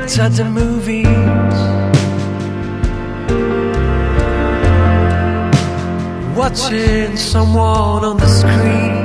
night at the movies, watching someone on the screen.